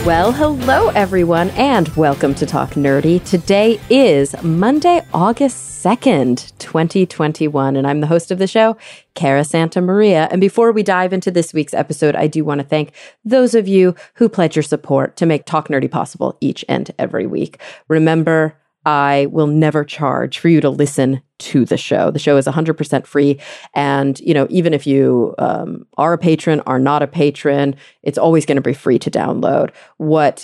Well, hello, everyone, and welcome to Talk Nerdy. Today is Monday, August 2nd, 2021, and I'm the host of the show, Cara Santa Maria. And before we dive into this week's episode, I do want to thank those of you who pledge your support to make Talk Nerdy possible each and every week. Remember, I will never charge for you to listen to the show. The show is 100% free. And, even if you are a patron, are not a patron, it's always going to be free to download. What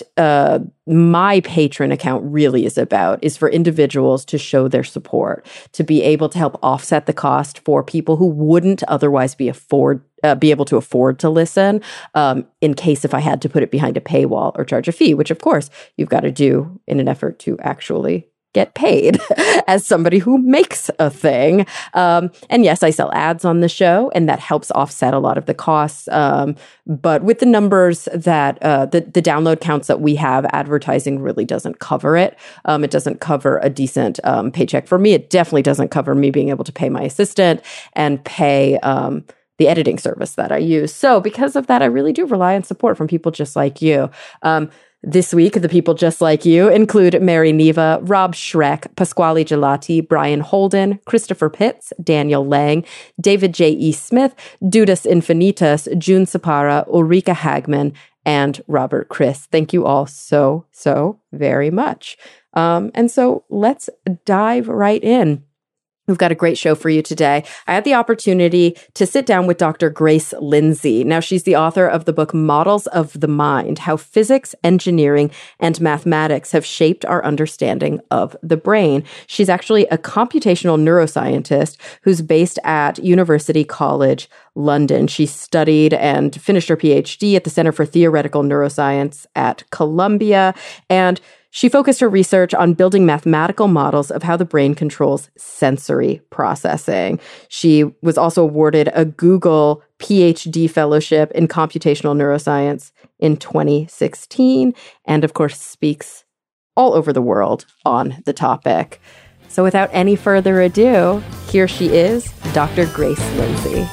my patron account really is about is for individuals to show their support, to be able to help offset the cost for people who wouldn't otherwise be able to afford to listen, in case if I had to put it behind a paywall or charge a fee, which of course you've got to do in an effort to actually get paid as somebody who makes a thing. And yes, I sell ads on the show, and that helps offset a lot of the costs. But with the numbers that the download counts that we have, advertising really doesn't cover it. It doesn't cover a decent paycheck for me. It definitely doesn't cover me being able to pay my assistant and pay the editing service that I use. So because of that, I really do rely on support from people just like you. This week, the people just like you include Mary Neva, Rob Schreck, Pasquale Gelati, Brian Holden, Christopher Pitts, Daniel Lang, David J.E. Smith, Dudas Infinitus, June Sapara, Ulrika Hagman, and Robert Chris. Thank you all so very much. And so let's dive right in. We've got a great show for you today. I had the opportunity to sit down with Dr. Grace Lindsay. Now, she's the author of the book Models of the Mind: How Physics, Engineering, and Mathematics Have Shaped Our Understanding of the Brain. She's actually a computational neuroscientist who's based at University College London. She studied and finished her PhD at the Center for Theoretical Neuroscience at Columbia, and she focused her research on building mathematical models of how the brain controls sensory processing. She was also awarded a Google PhD fellowship in computational neuroscience in 2016, and of course speaks all over the world on the topic. So without any further ado, here she is, Dr. Grace Lindsay.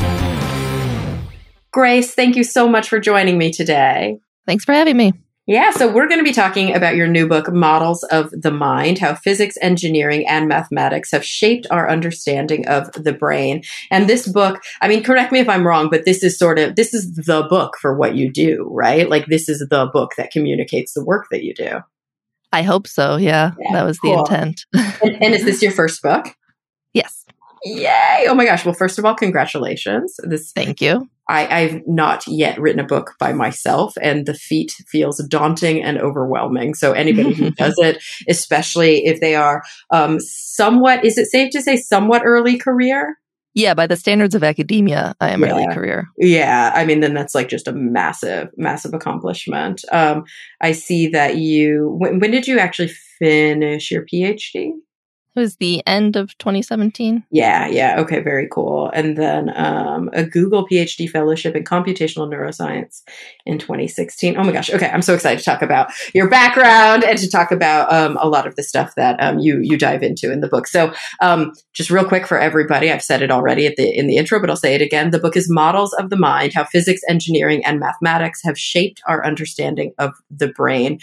Grace, thank you so much for joining me today. Thanks for having me. Yeah, so we're going to be talking about your new book, Models of the Mind: How Physics, Engineering, and Mathematics Have Shaped Our Understanding of the Brain. And this book, I mean, correct me if I'm wrong, but this is the book for what you do, right? Like, this is the book that communicates the work that you do. I hope so, yeah. That was cool. The intent. And is this your first book? Yes. Yay! Oh my gosh. Well, first of all, congratulations. Thank you. I've not yet written a book by myself, and the feat feels daunting and overwhelming. So anybody who does it, especially if they are is it safe to say somewhat early career? Yeah, by the standards of academia, I am early career. Yeah, I mean, then that's like just a massive accomplishment. I see that when did you actually finish your PhD? It was the end of 2017. Yeah. Okay, very cool. And then a Google PhD fellowship in computational neuroscience in 2016. Oh my gosh. Okay, I'm so excited to talk about your background and to talk about a lot of the stuff that you dive into in the book. So just real quick for everybody, I've said it already in the intro, but I'll say it again. The book is Models of the Mind: How Physics, Engineering, and Mathematics Have Shaped Our Understanding of the Brain.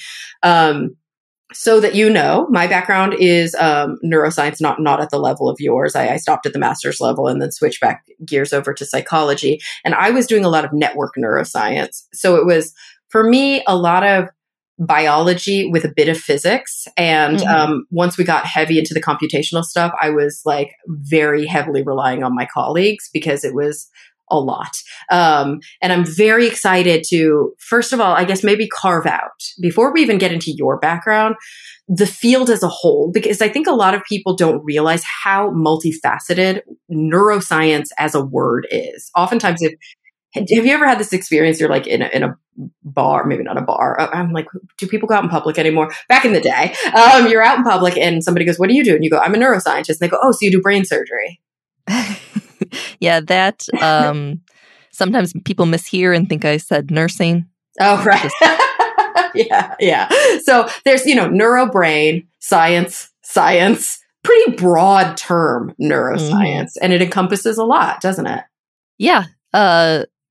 So that my background is neuroscience, not at the level of yours. I stopped at the master's level and then switched back gears over to psychology. And I was doing a lot of network neuroscience. So it was, for me, a lot of biology with a bit of physics. And once we got heavy into the computational stuff, I was like very heavily relying on my colleagues because it was a lot. And I'm very excited to, first of all, I guess maybe carve out, before we even get into your background, the field as a whole, because I think a lot of people don't realize how multifaceted neuroscience as a word is. Oftentimes, have you ever had this experience? You're like in a bar, maybe not a bar. I'm like, do people go out in public anymore? Back in the day, you're out in public and somebody goes, "What do you do?" And you go, "I'm a neuroscientist." And they go, "Oh, so you do brain surgery?" Yeah, that sometimes people mishear and think I said nursing. Oh, right. Yeah. So there's, neurobrain, science, pretty broad term, neuroscience, and it encompasses a lot, doesn't it? Yeah.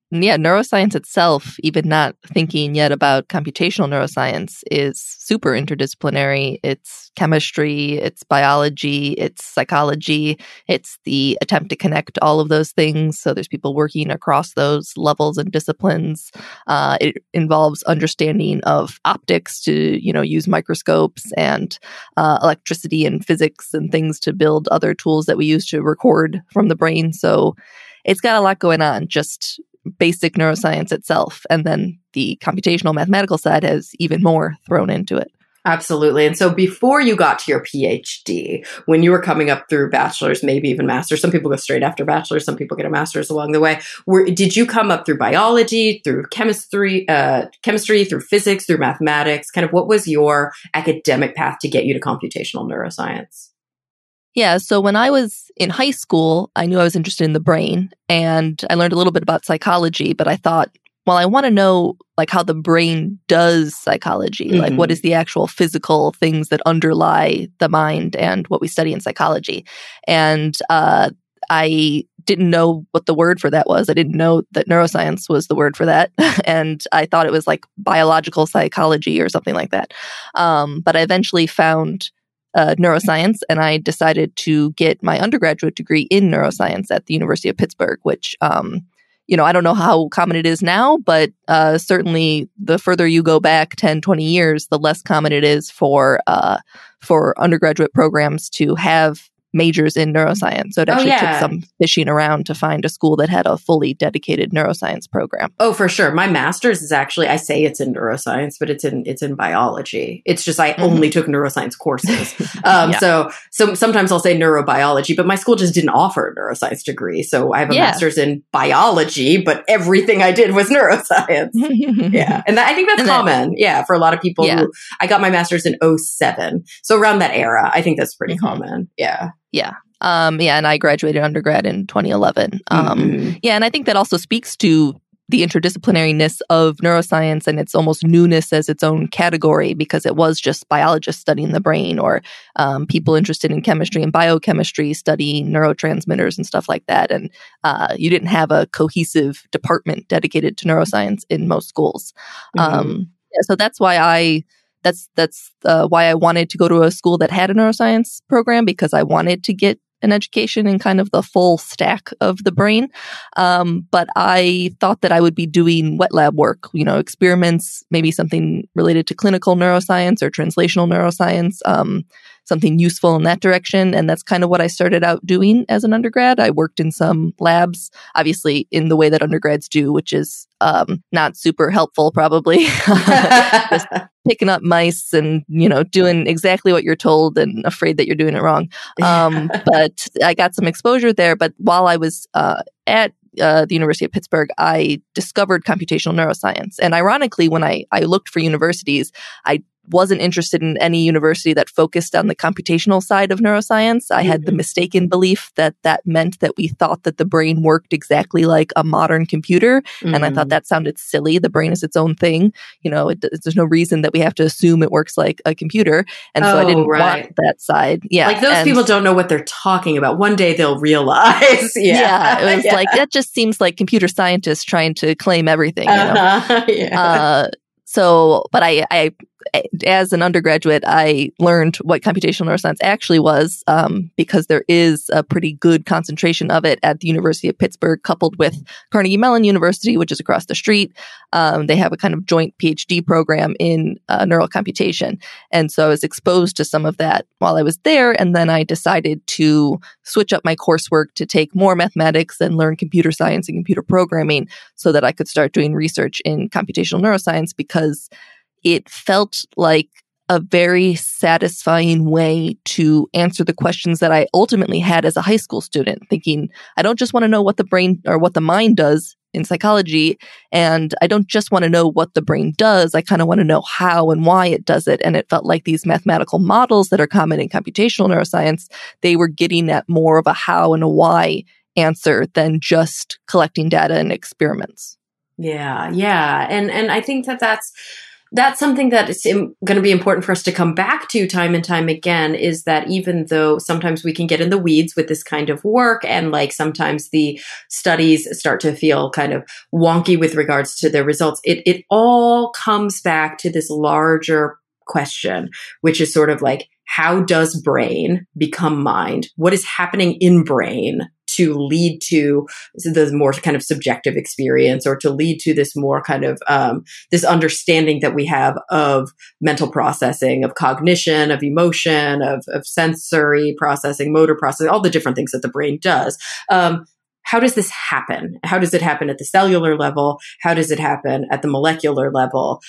yeah, neuroscience itself, even not thinking yet about computational neuroscience, is super interdisciplinary. It's chemistry, it's biology, it's psychology. It's the attempt to connect all of those things. So there's people working across those levels and disciplines. It involves understanding of optics to, use microscopes and electricity and physics and things to build other tools that we use to record from the brain. So it's got a lot going on, just basic neuroscience itself. And then the computational mathematical side has even more thrown into it. Absolutely. And so before you got to your PhD, when you were coming up through bachelor's, maybe even master's, some people go straight after bachelor's, some people get a master's along the way. Did you come up through biology, through chemistry, through physics, through mathematics? Kind of what was your academic path to get you to computational neuroscience? Yeah, so when I was in high school, I knew I was interested in the brain, and I learned a little bit about psychology, but I thought, well, I want to know how the brain does psychology, what is the actual physical things that underlie the mind and what we study in psychology. And I didn't know what the word for that was. I didn't know that neuroscience was the word for that. And I thought it was biological psychology or something like that. But I eventually found neuroscience, and I decided to get my undergraduate degree in neuroscience at the University of Pittsburgh, which, I don't know how common it is now, but certainly the further you go back 10, 20 years, the less common it is for undergraduate programs to have majors in neuroscience. So it actually took some fishing around to find a school that had a fully dedicated neuroscience program. Oh, for sure. My master's is actually, I say it's in neuroscience, but it's in biology. It's just I only took neuroscience courses. So sometimes I'll say neurobiology, but my school just didn't offer a neuroscience degree. So I have a master's in biology, but everything I did was neuroscience. And I think that's common. For a lot of people who, I got my master's in 2007. So around that era, I think that's pretty common. And I graduated undergrad in 2011. And I think that also speaks to the interdisciplinariness of neuroscience and its almost newness as its own category, because it was just biologists studying the brain, or people interested in chemistry and biochemistry studying neurotransmitters and stuff like that. And you didn't have a cohesive department dedicated to neuroscience in most schools. So that's why That's why I wanted to go to a school that had a neuroscience program, because I wanted to get an education in kind of the full stack of the brain. But I thought that I would be doing wet lab work, experiments, maybe something related to clinical neuroscience or translational neuroscience, something useful in that direction. And that's kind of what I started out doing as an undergrad. I worked in some labs, obviously in the way that undergrads do, which is not super helpful, probably. Just picking up mice and, doing exactly what you're told and afraid that you're doing it wrong. But I got some exposure there. But while I was at the University of Pittsburgh, I discovered computational neuroscience. And ironically, when I looked for universities, I wasn't interested in any university that focused on the computational side of neuroscience. I had the mistaken belief that meant that we thought that the brain worked exactly like a modern computer. And I thought that sounded silly. The brain is its own thing. There's no reason that we have to assume it works like a computer. And so I didn't want that side. Those people don't know what they're talking about. One day they'll realize. It was that just seems like computer scientists trying to claim everything. But I as an undergraduate, I learned what computational neuroscience actually was, because there is a pretty good concentration of it at the University of Pittsburgh, coupled with Carnegie Mellon University, which is across the street. They have a kind of joint PhD program in neural computation. And so I was exposed to some of that while I was there. And then I decided to switch up my coursework to take more mathematics and learn computer science and computer programming so that I could start doing research in computational neuroscience, because it felt like a very satisfying way to answer the questions that I ultimately had as a high school student, thinking, I don't just want to know what the brain or what the mind does in psychology, and I don't just want to know what the brain does. I kind of want to know how and why it does it. And it felt like these mathematical models that are common in computational neuroscience, they were getting at more of a how and a why answer than just collecting data and experiments. Yeah. And I think that's That's something that is going to be important for us to come back to time and time again, is that even though sometimes we can get in the weeds with this kind of work, and like sometimes the studies start to feel kind of wonky with regards to their results, it all comes back to this larger question, which is sort of like, how does brain become mind? What is happening in brain to lead to the more kind of subjective experience, or to lead to this more kind of this understanding that we have of mental processing, of cognition, of emotion, of sensory processing, motor processing, all the different things that the brain does. How does this happen? How does it happen at the cellular level? How does it happen at the molecular level?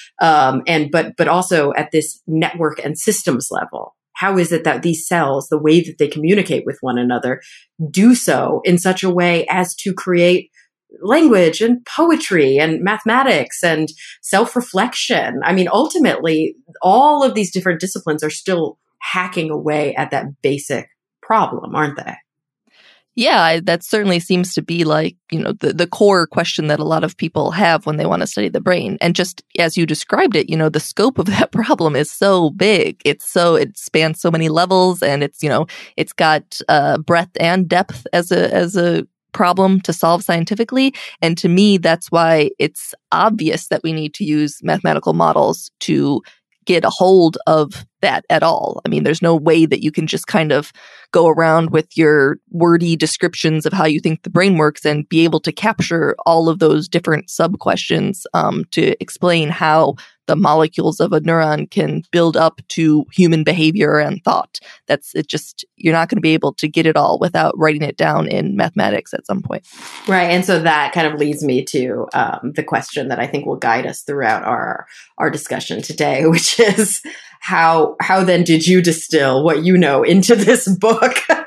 But also at this network and systems level. How is it that these cells, the way that they communicate with one another, do so in such a way as to create language and poetry and mathematics and self-reflection? I mean, ultimately, all of these different disciplines are still hacking away at that basic problem, aren't they? Yeah, that certainly seems to be like, the core question that a lot of people have when they want to study the brain. And just as you described it, the scope of that problem is so big. It spans so many levels, and it's got breadth and depth as a problem to solve scientifically. And to me, that's why it's obvious that we need to use mathematical models to get a hold of that at all. I mean, there's no way that you can just kind of go around with your wordy descriptions of how you think the brain works and be able to capture all of those different sub-questions to explain how the molecules of a neuron can build up to human behavior and thought. You're not going to be able to get it all without writing it down in mathematics at some point. Right. And so that kind of leads me to the question that I think will guide us throughout our discussion today, which is how then did you distill what you know into this book?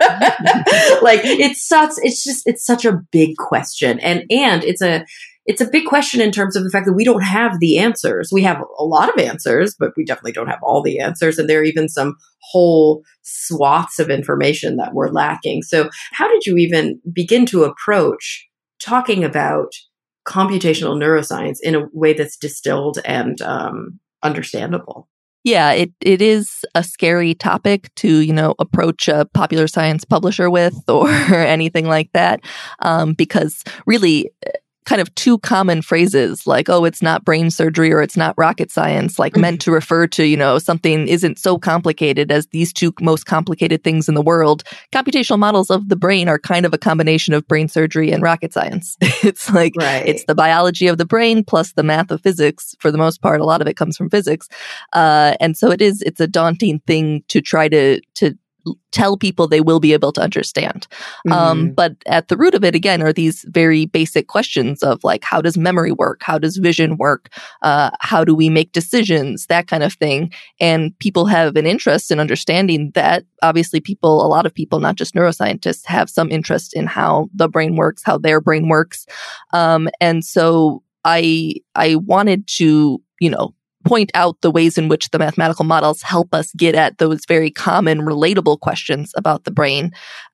Like it's such a big question. And it's a big question in terms of the fact that we don't have the answers. We have a lot of answers, but we definitely don't have all the answers. And there are even some whole swaths of information that we're lacking. So how did you even begin to approach talking about computational neuroscience in a way that's distilled and understandable? Yeah, it is a scary topic to, approach a popular science publisher with or anything like that, because really kind of two common phrases like, oh, it's not brain surgery or it's not rocket science, like meant to refer to, something isn't so complicated as these two most complicated things in the world. Computational models of the brain are kind of a combination of brain surgery and rocket science. It's like, right. It's the biology of the brain plus the math of physics. For the most part, a lot of it comes from physics. And so it's a daunting thing to try to tell people they will be able to understand. But at the root of it, again, are these very basic questions of like, how does memory work? How does vision work? How do we make decisions? That kind of thing. And people have an interest in understanding that. Obviously, a lot of people, not just neuroscientists, have some interest in how the brain works, how their brain works. And so I wanted to, point out the ways in which the mathematical models help us get at those very common, relatable questions about the brain.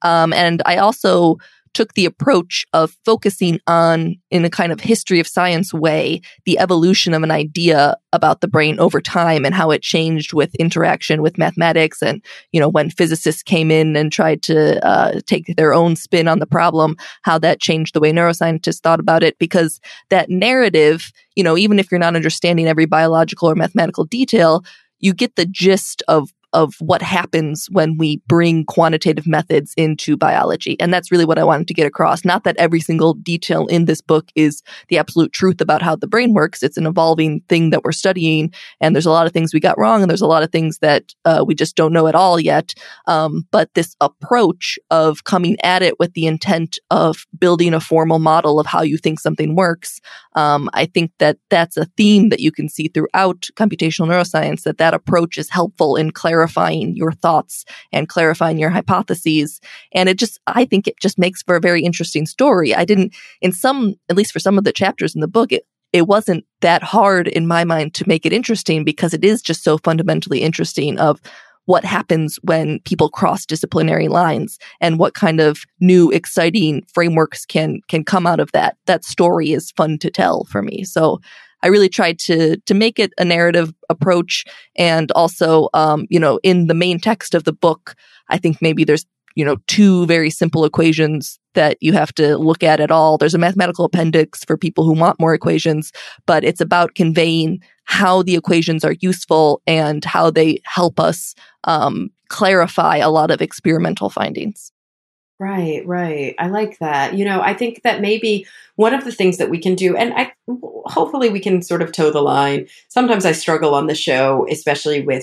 And I also took the approach of focusing on, in a kind of history of science way, the evolution of an idea about the brain over time and how it changed with interaction with mathematics. And, when physicists came in and tried to take their own spin on the problem, how that changed the way neuroscientists thought about it. Because that narrative, even if you're not understanding every biological or mathematical detail, you get the gist of what happens when we bring quantitative methods into biology. And that's really what I wanted to get across. Not that every single detail in this book is the absolute truth about how the brain works. It's an evolving thing that we're studying. And there's a lot of things we got wrong. And there's a lot of things that we just don't know at all yet. But this approach of coming at it with the intent of building a formal model of how you think something works, I think that that's a theme that you can see throughout computational neuroscience, that approach is helpful in clarifying your thoughts and clarifying your hypotheses. And I think it just makes for a very interesting story. At least for some of the chapters in the book, it wasn't that hard in my mind to make it interesting because it is just so fundamentally interesting of what happens when people cross disciplinary lines and what kind of new exciting frameworks can come out of that. That story is fun to tell for me. So I really tried to make it a narrative approach. And also, in the main text of the book, I think maybe there's, two very simple equations that you have to look at all. There's a mathematical appendix for people who want more equations, but it's about conveying how the equations are useful and how they help us clarify a lot of experimental findings. Right, right. I like that. I think that maybe one of the things that we can do, and hopefully we can sort of toe the line. Sometimes I struggle on the show, especially with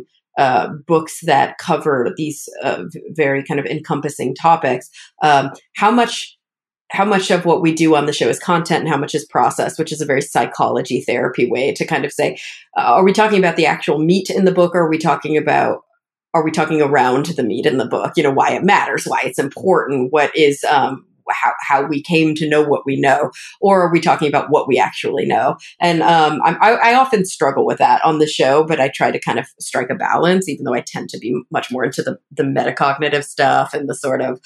books that cover these very kind of encompassing topics. How much of what we do on the show is content and how much is process, which is a very psychology therapy way to kind of say, are we talking about the actual meat in the book, or are we talking around the meat in the book? Why it matters, why it's important, what is how we came to know what we know, or are we talking about what we actually know? And I often struggle with that on the show, but I try to kind of strike a balance, even though I tend to be much more into the metacognitive stuff and the sort of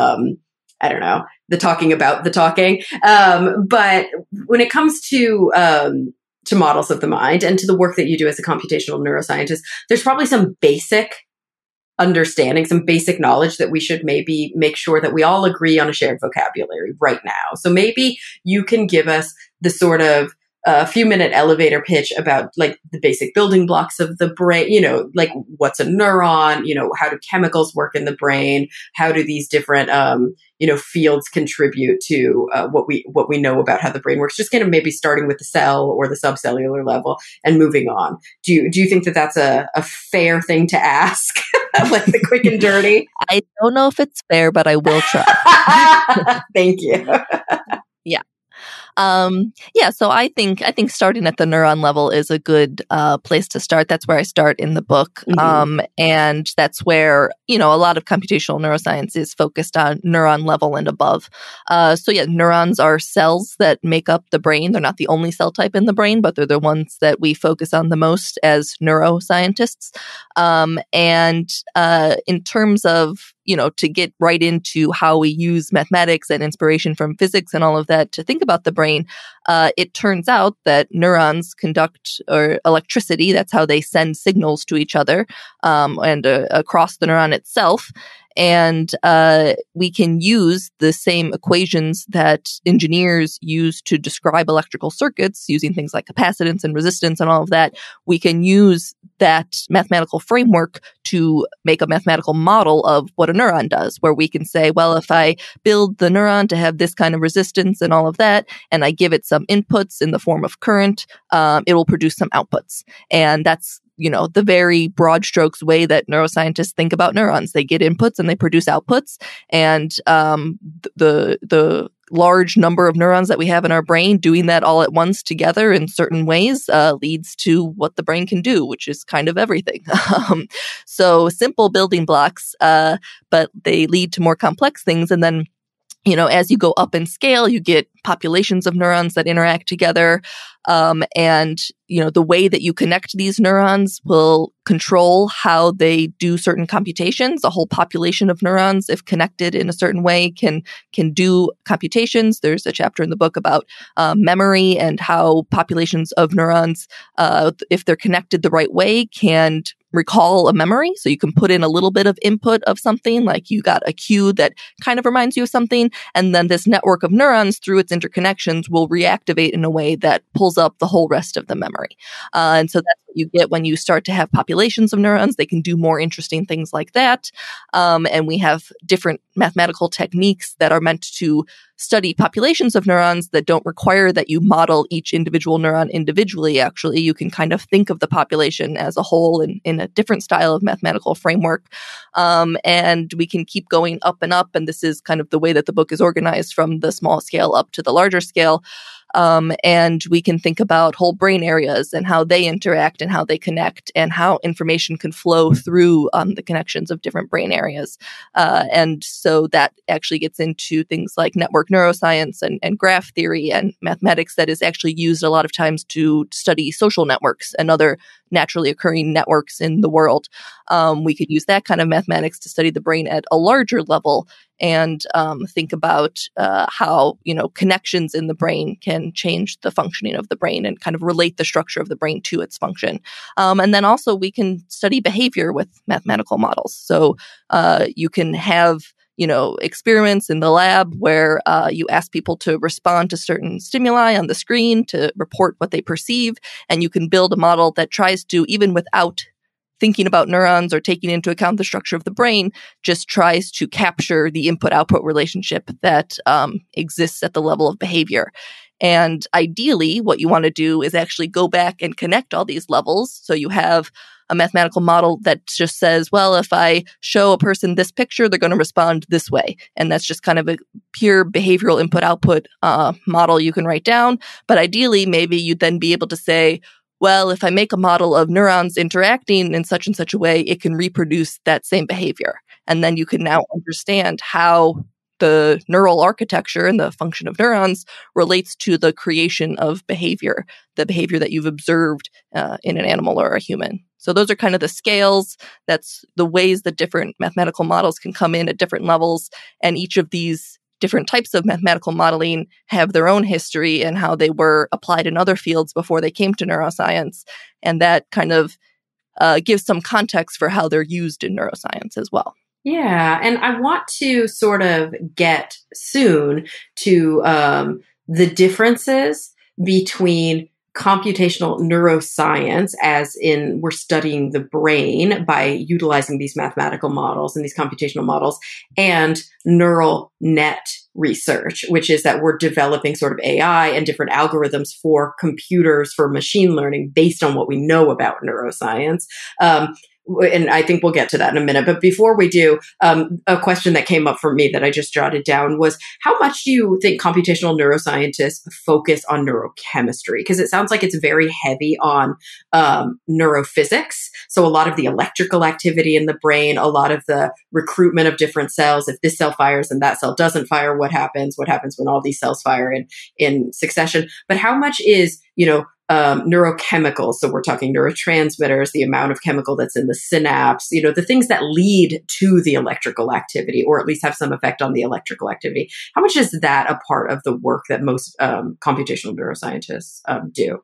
I don't know, the talking about the talking. But when it comes to models of the mind and to the work that you do as a computational neuroscientist, there's probably some basic understanding, some basic knowledge that we should maybe make sure that we all agree on a shared vocabulary right now. So maybe you can give us the sort of few-minute elevator pitch about like the basic building blocks of the brain, like what's a neuron, how do chemicals work in the brain, how do these different fields contribute to what we know about how the brain works, just kind of maybe starting with the cell or the subcellular level and moving on. Do you think that that's a fair thing to ask? Like the quick and dirty? I don't know if it's fair, but I will try. Thank you. Yeah. So I think starting at the neuron level is a good place to start. That's where I start in the book. Mm-hmm. And that's where, a lot of computational neuroscience is focused on neuron level and above. Neurons are cells that make up the brain. They're not the only cell type in the brain, but they're the ones that we focus on the most as neuroscientists. In terms of, to get right into how we use mathematics and inspiration from physics and all of that to think about the brain, it turns out that neurons conduct electricity. That's how they send signals to each other and across the neuron itself. And we can use the same equations that engineers use to describe electrical circuits using things like capacitance and resistance and all of that. We can use that mathematical framework to make a mathematical model of what a neuron does, where we can say, well, if I build the neuron to have this kind of resistance and all of that, and I give it some inputs in the form of current, it will produce some outputs. And that's the very broad strokes way that neuroscientists think about neurons. They get inputs and they produce outputs. And the large number of neurons that we have in our brain doing that all at once together in certain ways leads to what the brain can do, which is kind of everything. So simple building blocks, but they lead to more complex things. And then as you go up in scale, you get populations of neurons that interact together. The way that you connect these neurons will control how they do certain computations. A whole population of neurons, if connected in a certain way, can do computations. There's a chapter in the book about memory and how populations of neurons, if they're connected the right way, can recall a memory. So you can put in a little bit of input of something, like you got a cue that kind of reminds you of something, and then this network of neurons through its interconnections will reactivate in a way that pulls up the whole rest of the memory. And so that's what you get when you start to have populations of neurons. They can do more interesting things like that. And we have different mathematical techniques that are meant to study populations of neurons that don't require that you model each individual neuron individually. Actually, you can kind of think of the population as a whole in a different style of mathematical framework. And we can keep going up and up. And this is kind of the way that the book is organized, from the small scale up to the larger scale. And we can think about whole brain areas and how they interact and how they connect and how information can flow through the connections of different brain areas. And so that actually gets into things like network neuroscience and graph theory and mathematics that is actually used a lot of times to study social networks and other naturally occurring networks in the world. We could use that kind of mathematics to study the brain at a larger level and think about how, connections in the brain can change the functioning of the brain and kind of relate the structure of the brain to its function. And then also we can study behavior with mathematical models. So you can have experiments in the lab where you ask people to respond to certain stimuli on the screen to report what they perceive. And you can build a model that tries to, even without thinking about neurons or taking into account the structure of the brain, just tries to capture the input-output relationship that exists at the level of behavior. And ideally, what you want to do is actually go back and connect all these levels. So you have a mathematical model that just says, well, if I show a person this picture, they're going to respond this way. And that's just kind of a pure behavioral input-output model you can write down. But ideally, maybe you'd then be able to say, well, if I make a model of neurons interacting in such and such a way, it can reproduce that same behavior. And then you can now understand how the neural architecture and the function of neurons relates to the creation of behavior, the behavior that you've observed in an animal or a human. So those are kind of the scales. That's the ways that different mathematical models can come in at different levels. And each of these different types of mathematical modeling have their own history and how they were applied in other fields before they came to neuroscience. And that kind of gives some context for how they're used in neuroscience as well. Yeah. And I want to sort of get soon to the differences between computational neuroscience, as in we're studying the brain by utilizing these mathematical models and these computational models, and neural net research, which is that we're developing sort of AI and different algorithms for computers, for machine learning based on what we know about neuroscience. And I think we'll get to that in a minute. But before we do, a question that came up for me that I just jotted down was, how much do you think computational neuroscientists focus on neurochemistry? Because it sounds like it's very heavy on neurophysics. So a lot of the electrical activity in the brain, a lot of the recruitment of different cells. If this cell fires and that cell doesn't fire, what happens? What happens when all these cells fire in succession? But how much is, neurochemicals? So we're talking neurotransmitters, the amount of chemical that's in the synapse, the things that lead to the electrical activity, or at least have some effect on the electrical activity. How much is that a part of the work that most computational neuroscientists do?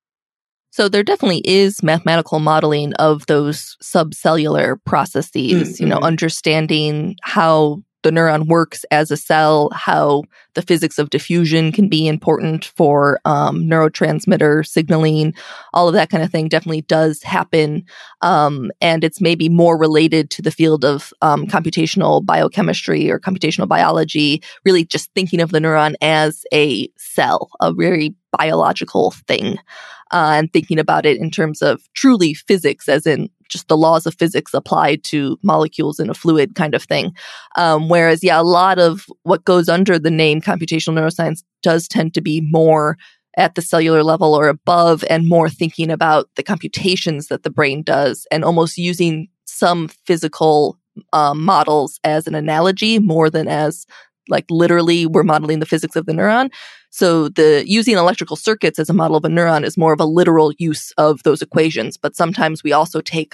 So there definitely is mathematical modeling of those subcellular processes, understanding how the neuron works as a cell, how the physics of diffusion can be important for neurotransmitter signaling. All of that kind of thing definitely does happen. And it's maybe more related to the field of computational biochemistry or computational biology, really just thinking of the neuron as a cell, a very biological thing. And thinking about it in terms of truly physics, as in just the laws of physics applied to molecules in a fluid kind of thing. Whereas, a lot of what goes under the name computational neuroscience does tend to be more at the cellular level or above, and more thinking about the computations that the brain does and almost using some physical models as an analogy more than as like literally we're modeling the physics of the neuron. So using electrical circuits as a model of a neuron is more of a literal use of those equations. But sometimes we also take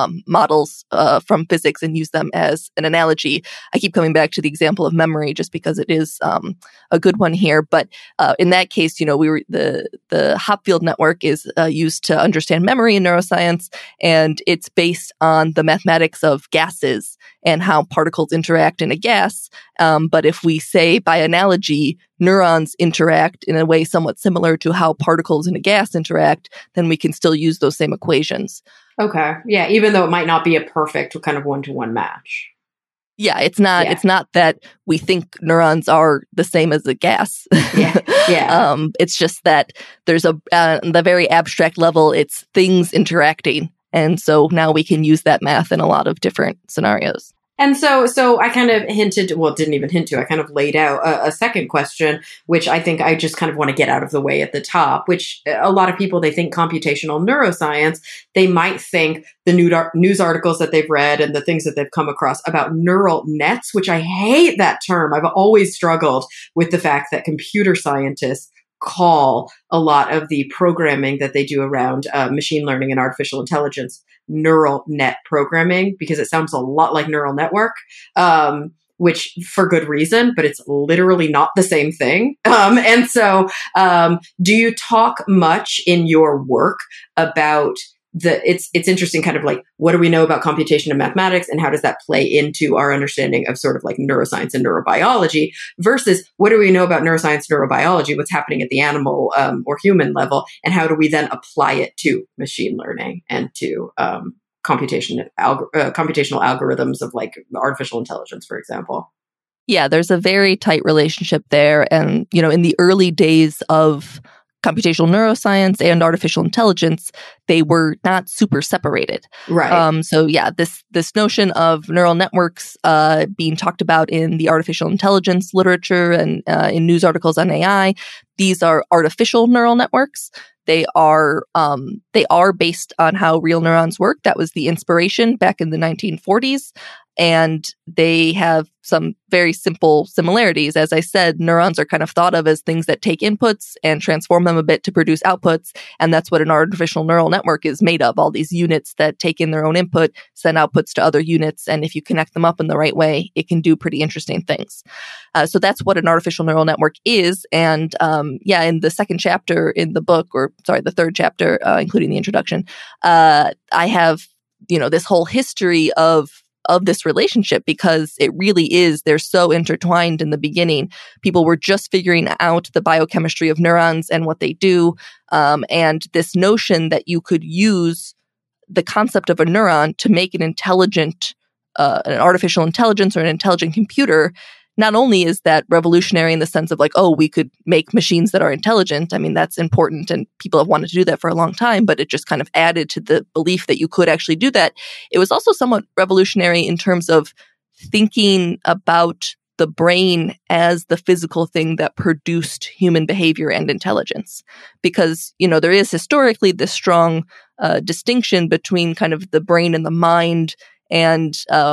models from physics and use them as an analogy. I keep coming back to the example of memory just because it is a good one here. But in that case, the Hopfield network is used to understand memory in neuroscience, and it's based on the mathematics of gases and how particles interact in a gas. But if we say by analogy, neurons interact in a way somewhat similar to how particles in a gas interact, then we can still use those same equations. Okay. Yeah. Even though it might not be a perfect kind of one-to-one match. Yeah. It's not that we think neurons are the same as a gas. Yeah. It's just that there's the very abstract level, it's things interacting. And so now we can use that math in a lot of different scenarios. And so I kind of didn't even hint to, I kind of laid out a second question, which I think I just kind of want to get out of the way at the top, which a lot of people, they think computational neuroscience, they might think the news articles that they've read and the things that they've come across about neural nets, which I hate that term. I've always struggled with the fact that computer scientists call a lot of the programming that they do around machine learning and artificial intelligence neural net programming, because it sounds a lot like neural network. Which for good reason, but it's literally not the same thing. And so, do you talk much in your work about it's interesting, kind of like, what do we know about computation and mathematics, and how does that play into our understanding of sort of like neuroscience and neurobiology, versus what do we know about neuroscience, neurobiology, what's happening at the animal or human level, and how do we then apply it to machine learning and to computational algorithms of like artificial intelligence, for example? Yeah, there's a very tight relationship there. And, in the early days of computational neuroscience and artificial intelligence, they were not super separated. Right. So yeah, this notion of neural networks being talked about in the artificial intelligence literature and in news articles on AI, these are artificial neural networks. They are based on how real neurons work. That was the inspiration back in the 1940s. And they have some very simple similarities. As I said, neurons are kind of thought of as things that take inputs and transform them a bit to produce outputs. And that's what an artificial neural network is made of. All these units that take in their own input, send outputs to other units. And if you connect them up in the right way, it can do pretty interesting things. So that's what an artificial neural network is. And in the second chapter in the book, the third chapter, including the introduction, I have, this whole history of this relationship, because it really is, they're so intertwined in the beginning. People were just figuring out the biochemistry of neurons and what they do. And this notion that you could use the concept of a neuron to make an intelligent, an artificial intelligence or an intelligent computer, not only is that revolutionary in the sense of like, oh, we could make machines that are intelligent. I mean, that's important and people have wanted to do that for a long time, but it just kind of added to the belief that you could actually do that. It was also somewhat revolutionary in terms of thinking about the brain as the physical thing that produced human behavior and intelligence. Because, there is historically this strong distinction between kind of the brain and the mind, and,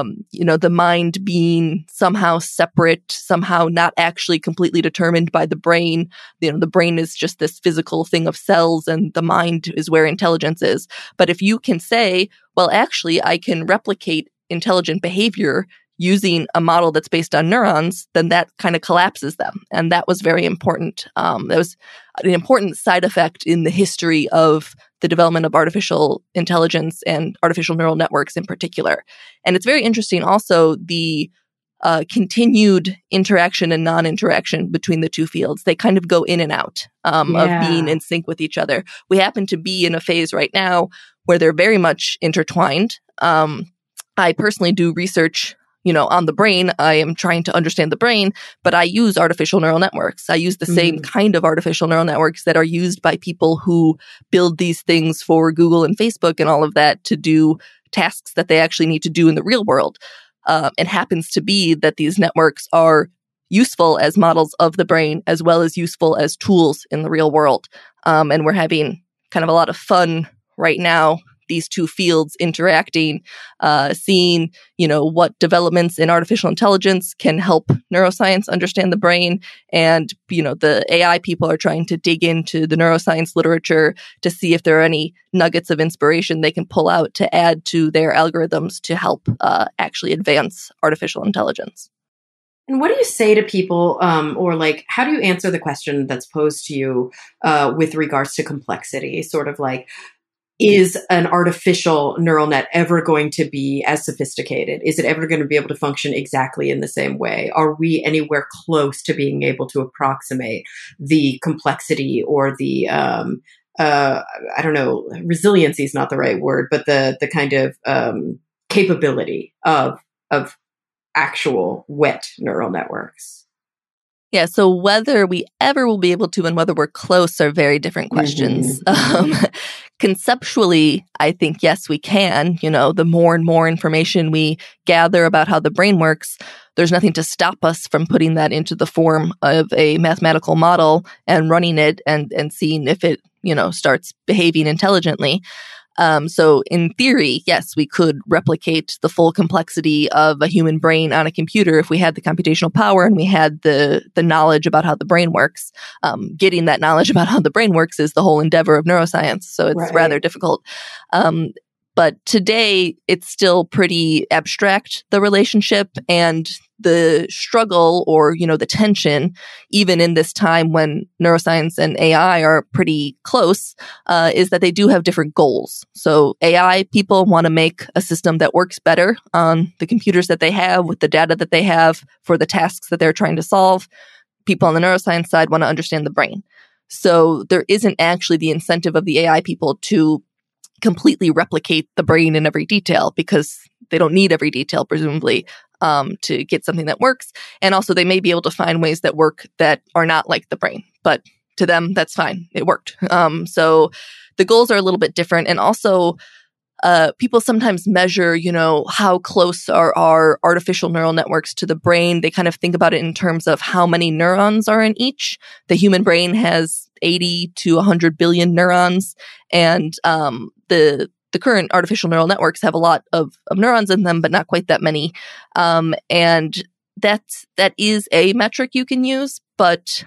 the mind being somehow separate, somehow not actually completely determined by the brain. The brain is just this physical thing of cells, and the mind is where intelligence is. But if you can say, well, actually, I can replicate intelligent behavior using a model that's based on neurons, then that kind of collapses them. And that was very important. That was an important side effect in the history of the development of artificial intelligence and artificial neural networks in particular. And it's very interesting also the continued interaction and non-interaction between the two fields. They kind of go in and out of being in sync with each other. We happen to be in a phase right now where they're very much intertwined. I personally do research on the brain. I am trying to understand the brain, but I use artificial neural networks. I use the same kind of artificial neural networks that are used by people who build these things for Google and Facebook and all of that to do tasks that they actually need to do in the real world. It happens to be that these networks are useful as models of the brain as well as useful as tools in the real world. And we're having kind of a lot of fun right now, these two fields interacting, seeing, what developments in artificial intelligence can help neuroscience understand the brain. And, the AI people are trying to dig into the neuroscience literature to see if there are any nuggets of inspiration they can pull out to add to their algorithms to help actually advance artificial intelligence. And what do you say to people, or like, how do you answer the question that's posed to you with regards to complexity? Sort of like, is an artificial neural net ever going to be as sophisticated? Is it ever going to be able to function exactly in the same way? Are we anywhere close to being able to approximate the complexity or the, resiliency is not the right word, but the kind of capability of actual wet neural networks? Yeah, so whether we ever will be able to and whether we're close are very different questions. Conceptually, I think, yes, we can. The more and more information we gather about how the brain works, there's nothing to stop us from putting that into the form of a mathematical model and running it and seeing if it, starts behaving intelligently. So in theory, yes, we could replicate the full complexity of a human brain on a computer if we had the computational power and we had the knowledge about how the brain works. Getting that knowledge about how the brain works is the whole endeavor of neuroscience. So it's rather difficult. But today, it's still pretty abstract, the relationship and the struggle or, the tension, even in this time when neuroscience and AI are pretty close, is that they do have different goals. So AI people want to make a system that works better on the computers that they have with the data that they have for the tasks that they're trying to solve. People on the neuroscience side want to understand the brain. So there isn't actually the incentive of the AI people to completely replicate the brain in every detail because they don't need every detail, presumably, to get something that works. And also they may be able to find ways that work that are not like the brain, but to them, that's fine. It worked. So the goals are a little bit different. And also, people sometimes measure, how close are our artificial neural networks to the brain. They kind of think about it in terms of how many neurons are in each. The human brain has 80 to 100 billion neurons. And the current artificial neural networks have a lot of neurons in them, but not quite that many. And that is a metric you can use, but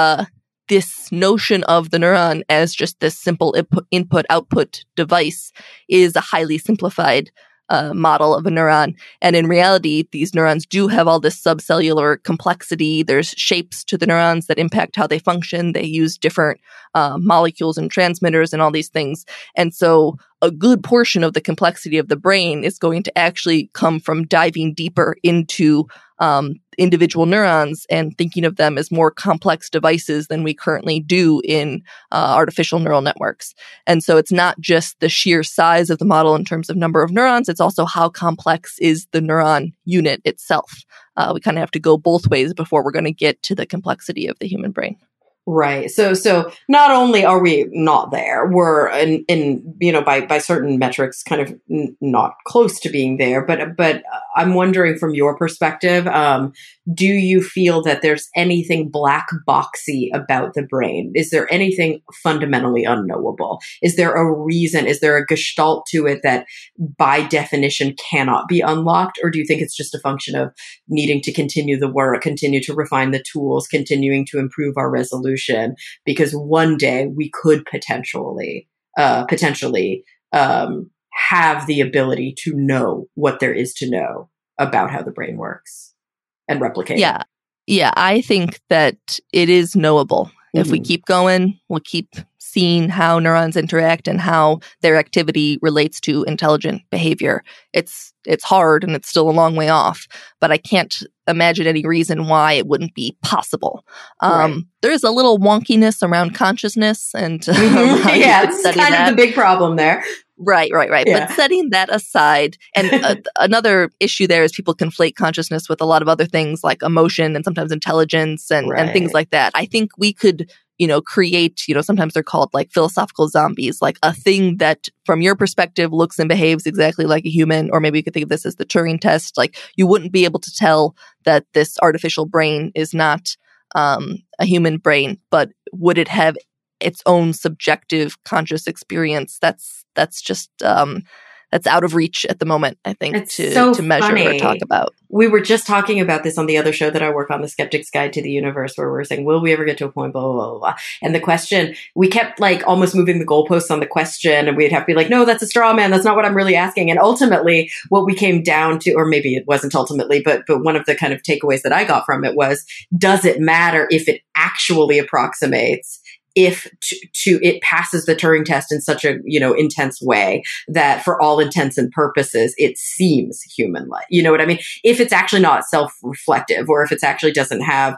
this notion of the neuron as just this simple input-output device is a highly simplified model of a neuron. And in reality, these neurons do have all this subcellular complexity. There's shapes to the neurons that impact how they function. They use different molecules and transmitters and all these things. And so a good portion of the complexity of the brain is going to actually come from diving deeper into individual neurons and thinking of them as more complex devices than we currently do in artificial neural networks. And so it's not just the sheer size of the model in terms of number of neurons, it's also how complex is the neuron unit itself. We kind of have to go both ways before we're going to get to the complexity of the human brain. Right. So not only are we not there, we're in by certain metrics kind of not close to being there, but I'm wondering from your perspective, do you feel that there's anything black boxy about the brain? Is there anything fundamentally unknowable? Is there a reason? Is there a gestalt to it that by definition cannot be unlocked? Or do you think it's just a function of needing to continue the work, continue to refine the tools, continuing to improve our resolution? Because one day we could potentially have the ability to know what there is to know about how the brain works and replicate. Yeah, I think that it is knowable. Mm-hmm. If we keep going, we'll keep seeing how neurons interact and how their activity relates to intelligent behavior. It's hard and it's still a long way off, but I can't imagine any reason why it wouldn't be possible. Right. There is a little wonkiness around consciousness and it's kind of the big problem there. Right. Yeah. But setting that aside, and another issue there is people conflate consciousness with a lot of other things like emotion and sometimes intelligence and things like that. I think we could, create, sometimes they're called like philosophical zombies, like a thing that from your perspective looks and behaves exactly like a human, or maybe you could think of this as the Turing test. Like you wouldn't be able to tell that this artificial brain is not a human brain, but would it have its own subjective conscious experience? That's just that's out of reach at the moment, I think, to measure or talk about. We were just talking about this on the other show that I work on, The Skeptic's Guide to the Universe, where we're saying, will we ever get to a point, blah, blah, blah, blah. And the question, we kept like almost moving the goalposts on the question, and we'd have to be like, no, that's a straw man. That's not what I'm really asking. And ultimately, what we came down to, or maybe it wasn't ultimately, but one of the kind of takeaways that I got from it was, does it matter if it actually approximates, if it passes the Turing test in such a intense way that for all intents and purposes it seems human-like? You know what I mean? If it's actually not self-reflective, or if it actually doesn't have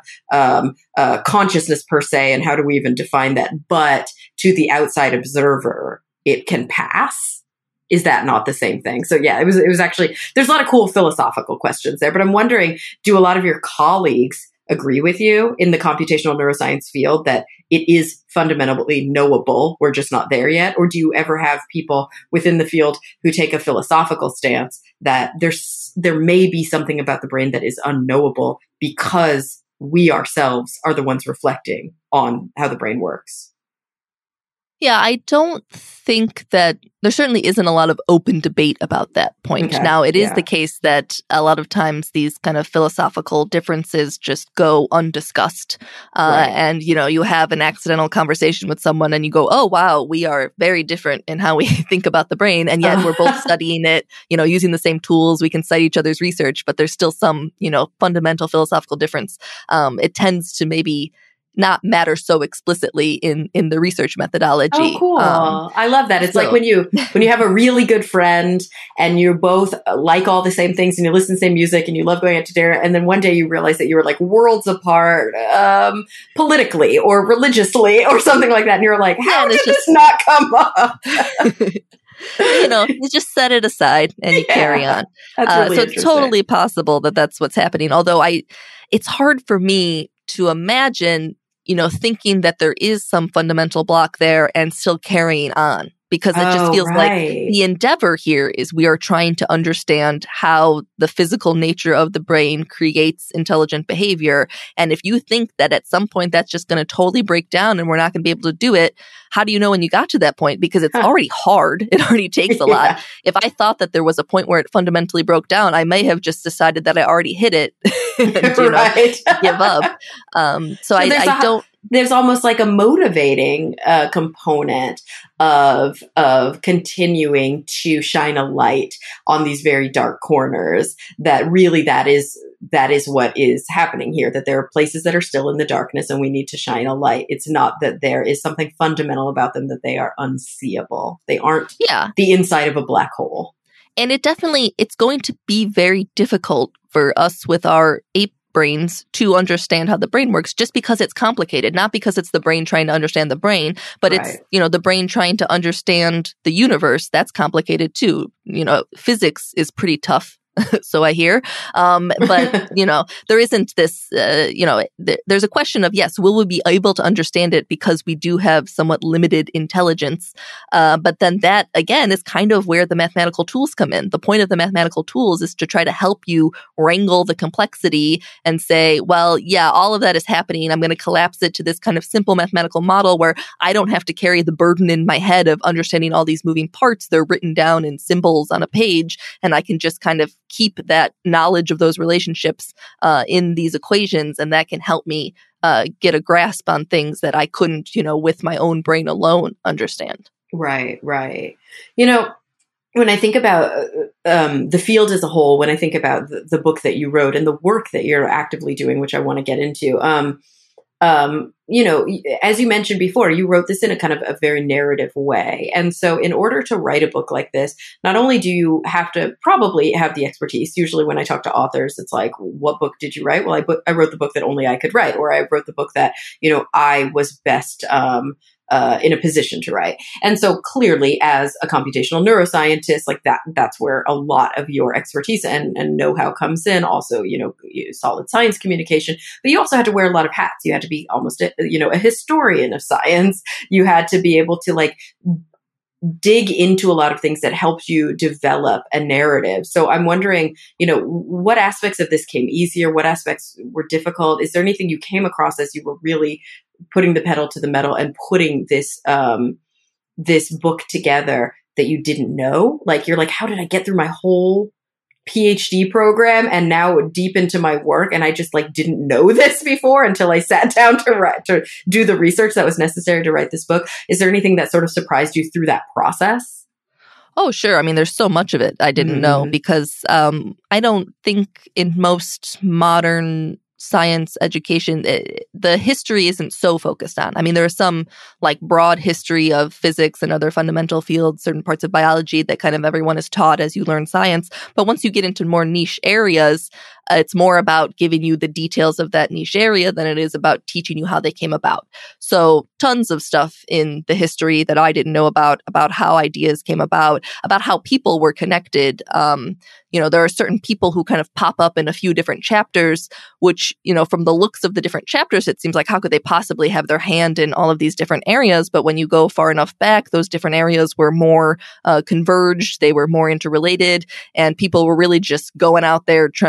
consciousness per se, and how do we even define that? But to the outside observer, it can pass. Is that not the same thing? So yeah, it was actually, there's a lot of cool philosophical questions there, but I'm wondering, do a lot of your colleagues agree with you in the computational neuroscience field that it is fundamentally knowable, we're just not there yet? Or do you ever have people within the field who take a philosophical stance that there may be something about the brain that is unknowable because we ourselves are the ones reflecting on how the brain works? Yeah, I don't think that there certainly isn't a lot of open debate about that point. Okay, Now, it is yeah. the case that a lot of times these kind of philosophical differences just go undiscussed. Right. And, you have an accidental conversation with someone and you go, oh, wow, we are very different in how we think about the brain. And yet we're both studying it, using the same tools. We can cite each other's research, but there's still some, fundamental philosophical difference. It tends to maybe not matter so explicitly in the research methodology. Oh, cool. I love that. It's like when you have a really good friend and you both like all the same things and you listen to the same music and you love going out to dinner. And then one day you realize that you were like worlds apart, politically or religiously or something like that. And you're like, how did this not come up? You just set it aside and you carry on. That's really so it's totally possible that that's what's happening. Although it's hard for me to imagine thinking that there is some fundamental block there and still carrying on, because it just feels like the endeavor here is we are trying to understand how the physical nature of the brain creates intelligent behavior. And if you think that at some point that's just going to totally break down and we're not going to be able to do it, how do you know when you got to that point? Because it's already hard. It already takes a lot. If I thought that there was a point where it fundamentally broke down, I may have just decided that I already hit it and give up. So I don't. There's almost like a motivating component of continuing to shine a light on these very dark corners. That really that is what is happening here. That there are places that are still in the darkness, and we need to shine a light. It's not that there is something fundamental about them that they are unseeable. They aren't the inside of a black hole. And it's going to be very difficult for us with our ape brains to understand how the brain works, just because it's complicated, not because it's the brain trying to understand the brain, but it's, the brain trying to understand the universe. That's complicated too. Physics is pretty tough. So I hear. But, there isn't this, there's a question of, yes, will we be able to understand it because we do have somewhat limited intelligence? But then that, again, is kind of where the mathematical tools come in. The point of the mathematical tools is to try to help you wrangle the complexity and say, well, yeah, all of that is happening. I'm going to collapse it to this kind of simple mathematical model where I don't have to carry the burden in my head of understanding all these moving parts. They're written down in symbols on a page, and I can just kind of keep that knowledge of those relationships in these equations, and that can help me get a grasp on things that I couldn't, with my own brain alone understand. Right. When I think about the field as a whole, when I think about the book that you wrote and the work that you're actively doing, which I want to get into, as you mentioned before, you wrote this in a kind of a very narrative way. And so in order to write a book like this, not only do you have to probably have the expertise. Usually when I talk to authors, it's like, what book did you write? Well, I wrote the book that only I could write, or I wrote the book that, I was best in a position to write. And so clearly as a computational neuroscientist, like that's where a lot of your expertise and know-how comes in. Also, solid science communication, but you also had to wear a lot of hats. You had to be almost a historian of science. You had to be able to dig into a lot of things that helped you develop a narrative. So I'm wondering, what aspects of this came easier? What aspects were difficult? Is there anything you came across as you were really putting the pedal to the metal and putting this book together that you didn't know? Like, you're like, how did I get through my whole PhD program and now deep into my work, and I just didn't know this before until I sat down to do the research that was necessary to write this book? Is there anything that sort of surprised you through that process? Oh, sure. I mean, there's so much of it I didn't know, because I don't think in most modern science education, the history isn't so focused on. I mean, there is some broad history of physics and other fundamental fields, certain parts of biology that kind of everyone is taught as you learn science. But once you get into more niche areas, it's more about giving you the details of that niche area than it is about teaching you how they came about. So tons of stuff in the history that I didn't know about how ideas came about how people were connected. There are certain people who kind of pop up in a few different chapters, which, from the looks of the different chapters, it seems like how could they possibly have their hand in all of these different areas? But when you go far enough back, those different areas were more converged, they were more interrelated, and people were really just going out there trying to get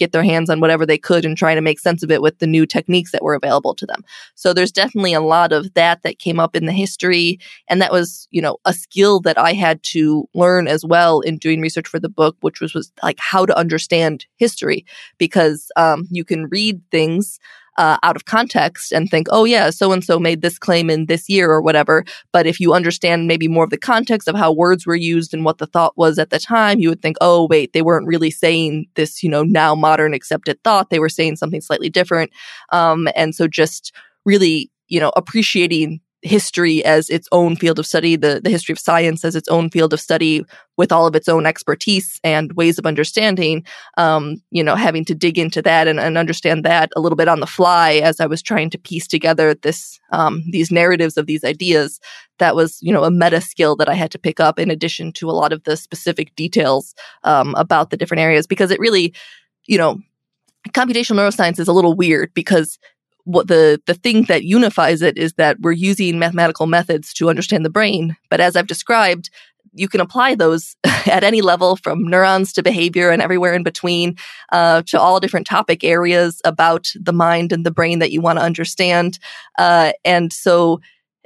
get their hands on whatever they could and try to make sense of it with the new techniques that were available to them. So there's definitely a lot of that came up in the history. And that was, a skill that I had to learn as well in doing research for the book, which was like how to understand history, because you can read things out of context and think, oh yeah, so-and-so made this claim in this year or whatever. But if you understand maybe more of the context of how words were used and what the thought was at the time, you would think, oh wait, they weren't really saying this, now modern accepted thought. They were saying something slightly different. And so just really, appreciating history as its own field of study, the history of science as its own field of study with all of its own expertise and ways of understanding, having to dig into that and understand that a little bit on the fly as I was trying to piece together these narratives of these ideas. That was, a meta skill that I had to pick up in addition to a lot of the specific details about the different areas, because it really, computational neuroscience is a little weird because what the thing that unifies it is that we're using mathematical methods to understand the brain. But as I've described, you can apply those at any level, from neurons to behavior and everywhere in between, to all different topic areas about the mind and the brain that you want to understand. And so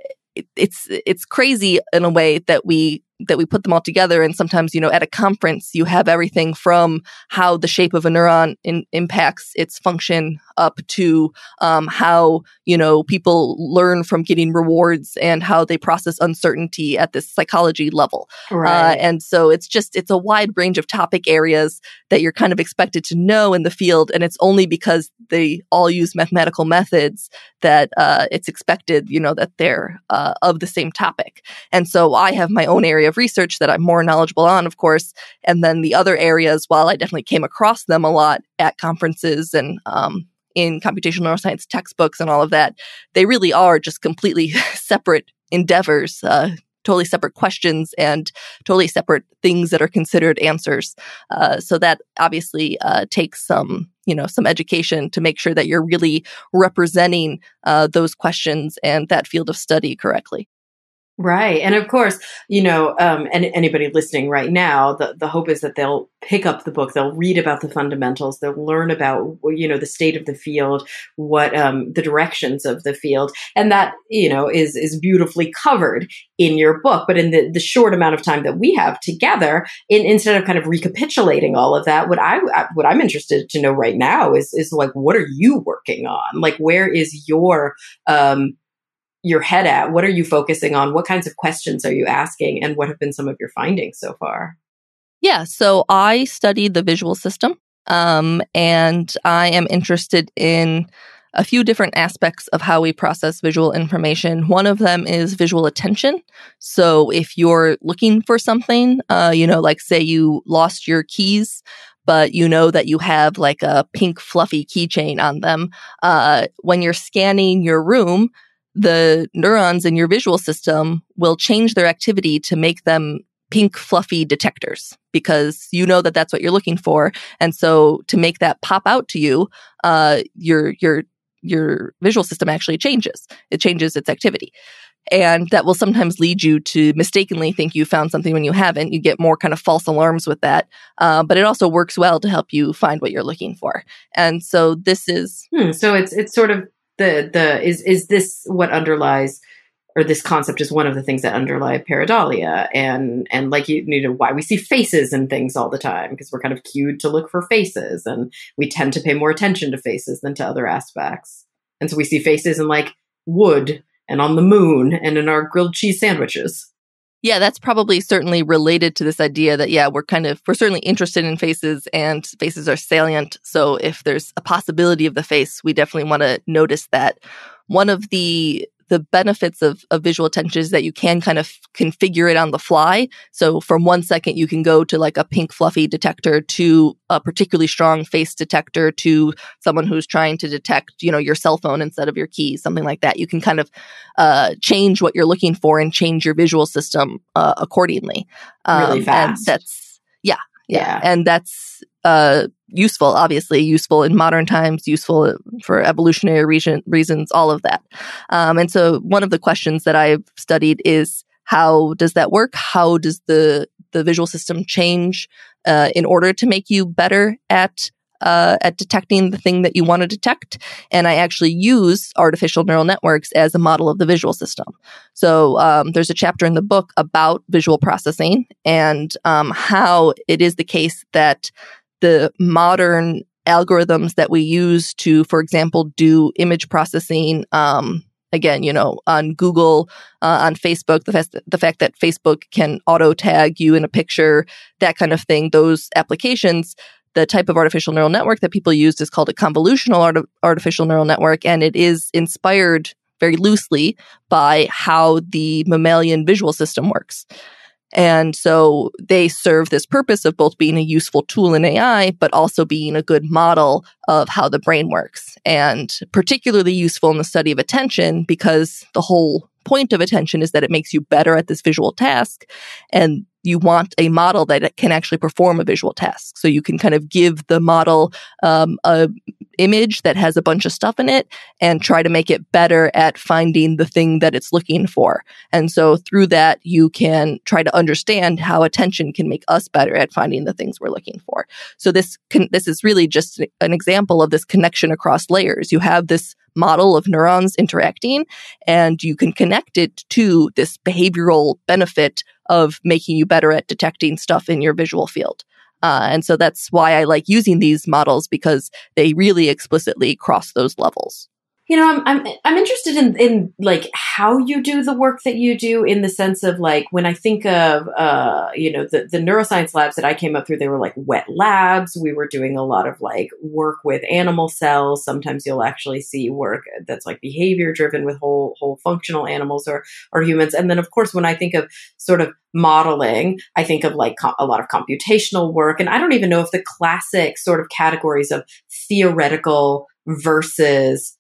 it's crazy in a way that we put them all together. And sometimes, at a conference, you have everything from how the shape of a neuron impacts its function up to how, people learn from getting rewards and how they process uncertainty at this psychology level. Right. And so it's a wide range of topic areas that you're kind of expected to know in the field. And it's only because they all use mathematical methods that it's expected, that they're of the same topic. And so I have my own area of research that I'm more knowledgeable on, of course. And then the other areas, while I definitely came across them a lot at conferences and in computational neuroscience textbooks and all of that, they really are just completely separate endeavors, totally separate questions and totally separate things that are considered answers. So that obviously takes some education to make sure that you're really representing those questions and that field of study correctly. Right. And of course, and anybody listening right now, the hope is that they'll pick up the book, they'll read about the fundamentals, they'll learn about, the state of the field, what the directions of the field. And that, is beautifully covered in your book. But in the short amount of time that we have together, instead of kind of recapitulating all of that, what I'm interested to know right now is like, what are you working on? Like, where is your head at? What are you focusing on? What kinds of questions are you asking? And what have been some of your findings so far? Yeah, so I studied the visual system, and I am interested in a few different aspects of how we process visual information. One of them is visual attention. So if you're looking for something, like say you lost your keys, but you know that you have like a pink fluffy keychain on them, when you're scanning your room, the neurons in your visual system will change their activity to make them pink fluffy detectors, because you know that that's what you're looking for. And so to make that pop out to you, your visual system actually changes. It changes its activity. And that will sometimes lead you to mistakenly think you found something when you haven't. You get more kind of false alarms with that. But it also works well to help you find what you're looking for. And so this is... So it's sort of is this what underlies, or this concept is one of the things that underlie pareidolia and like, why we see faces and things all the time, because we're kind of cued to look for faces, and we tend to pay more attention to faces than to other aspects. And so we see faces in like wood and on the moon and in our grilled cheese sandwiches. Yeah, that's probably certainly related to this idea that, we're certainly interested in faces, and faces are salient. So if there's a possibility of the face, we definitely want to notice that. One of the benefits of visual attention is that you can kind of configure it on the fly. So from 1 second, you can go to like a pink fluffy detector to a particularly strong face detector to someone who's trying to detect, your cell phone instead of your keys, something like that. You can kind of change what you're looking for and change your visual system accordingly. Really fast. And that's, yeah. And that's useful, obviously, useful in modern times, useful for evolutionary reasons, all of that. And so one of the questions that I've studied is, how does that work? How does the visual system change in order to make you better at at detecting the thing that you want to detect. And I actually use artificial neural networks as a model of the visual system. So there's a chapter in the book about visual processing and how it is the case that the modern algorithms that we use to, for example, do image processing, again, on Google, on Facebook, the fact that Facebook can auto tag you in a picture, that kind of thing, those applications, the type of artificial neural network that people use is called a convolutional artificial neural network, and it is inspired very loosely by how the mammalian visual system works. And so they serve this purpose of both being a useful tool in AI, but also being a good model of how the brain works. And particularly useful in the study of attention, because the whole point of attention is that it makes you better at this visual task. And you want a model that can actually perform a visual task. So you can kind of give the model a image that has a bunch of stuff in it and try to make it better at finding the thing that it's looking for. And so through that, you can try to understand how attention can make us better at finding the things we're looking for. So this is really just an example of this connection across layers. You have this model of neurons interacting, and you can connect it to this behavioral benefit of making you better at detecting stuff in your visual field. And so that's why I like using these models, because they really explicitly cross those levels. I'm interested in like how you do the work that you do, in the sense of like, when I think of the neuroscience labs that I came up through, they were like wet labs. We were doing a lot of like work with animal cells. Sometimes you'll actually see work that's like behavior driven with whole functional animals or humans. And then of course, when I think of sort of modeling, I think of like a lot of computational work. And I don't even know if the classic sort of categories of theoretical versus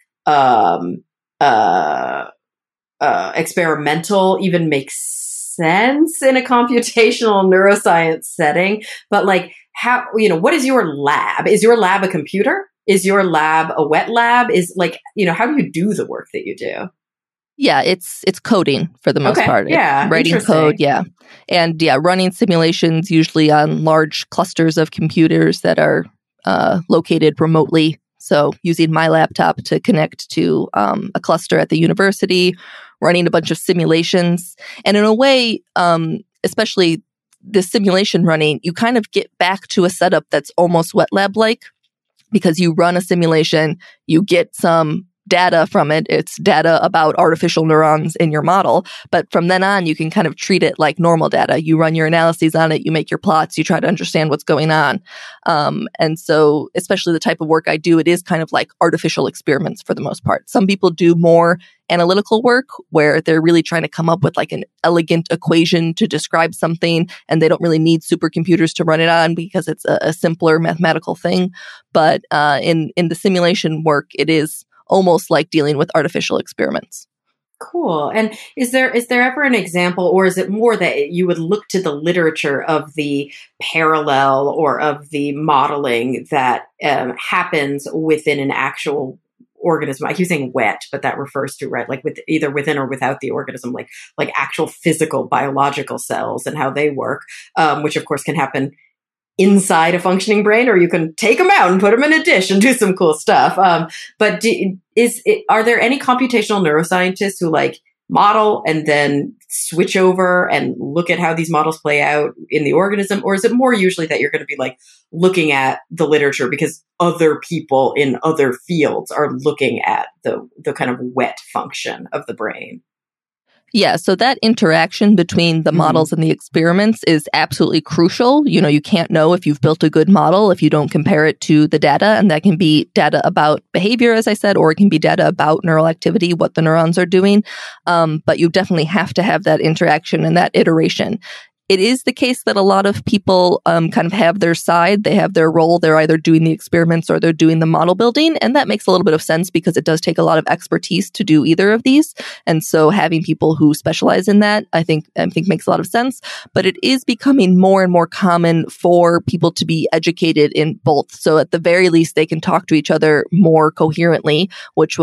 experimental even makes sense in a computational neuroscience setting. But like, how, what is your lab? Is your lab a computer? Is your lab a wet lab? Is like, how do you do the work that you do? Yeah, it's coding for the most part. Yeah, writing code, yeah. And yeah, running simulations usually on large clusters of computers that are located remotely. So using my laptop to connect to a cluster at the university, running a bunch of simulations. And in a way, especially the simulation running, you kind of get back to a setup that's almost wet lab-like, because you run a simulation, you get some data from it. It's data about artificial neurons in your model. But from then on, you can kind of treat it like normal data. You run your analyses on it, you make your plots, you try to understand what's going on. And so, especially the type of work I do, it is kind of like artificial experiments for the most part. Some people do more analytical work where they're really trying to come up with like an elegant equation to describe something, and they don't really need supercomputers to run it on because it's a simpler mathematical thing. But in the simulation work, it is almost like dealing with artificial experiments. Cool. And is there ever an example, or is it more that you would look to the literature of the parallel or of the modeling that happens within an actual organism? I keep saying wet, but that refers to, right, like with either within or without the organism, like actual physical biological cells and how they work, which of course can happen inside a functioning brain, or you can take them out and put them in a dish and do some cool stuff. But are there any computational neuroscientists who like model and then switch over and look at how these models play out in the organism? Or is it more usually that you're going to be like looking at the literature because other people in other fields are looking at the kind of wet function of the brain? Yeah, so that interaction between the models and the experiments is absolutely crucial. You can't know if you've built a good model if you don't compare it to the data. And that can be data about behavior, as I said, or it can be data about neural activity, what the neurons are doing. But you definitely have to have that interaction and that iteration. It is the case that a lot of people kind of have their side. They have their role. They're either doing the experiments or they're doing the model building. And that makes a little bit of sense because it does take a lot of expertise to do either of these. And so having people who specialize in that, I think makes a lot of sense. But it is becoming more and more common for people to be educated in both. So at the very least, they can talk to each other more coherently, which